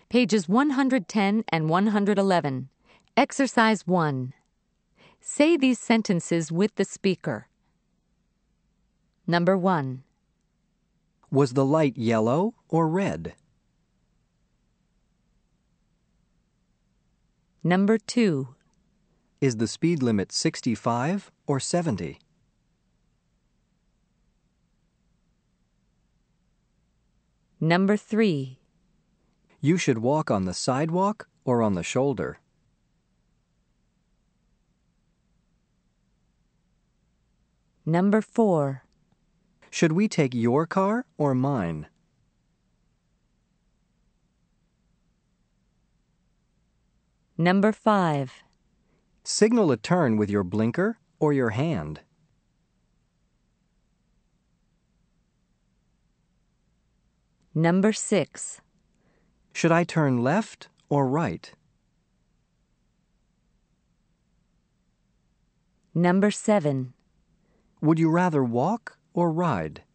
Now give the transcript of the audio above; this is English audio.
Pages 110 and 111. Exercise 1. Say these sentences with the speaker. Number 1. Was the light yellow or red? Number 2. Is the speed limit 65 or 70? Number 3. You should walk on the sidewalk or on the shoulder. Number 4. Should we take your car or mine? Number 5. Signal a turn with your blinker or your hand. Number 6. Should I turn left or right? Number 7. Would you rather walk or ride?